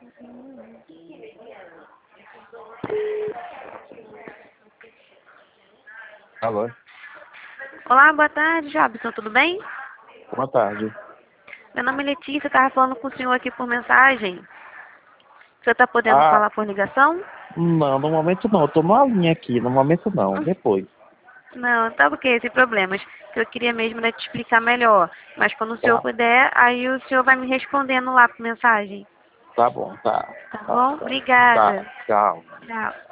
Alô? Olá, boa tarde, Jobson, tudo bem? Boa tarde. Meu nome é Letícia, estava falando com o senhor aqui por mensagem. O senhor está podendo Ah, falar por ligação? não, no momento não. Eu tô numa linha aqui. No momento não. Depois. Não, tá ok, sem problemas. Que eu queria mesmo era te explicar melhor. Mas quando o senhor Tá. puder, aí o senhor vai me respondendo lá por mensagem. Tá bom, tá. Tá Tá, bom? tá. Obrigada. Tá, tchau. Tchau.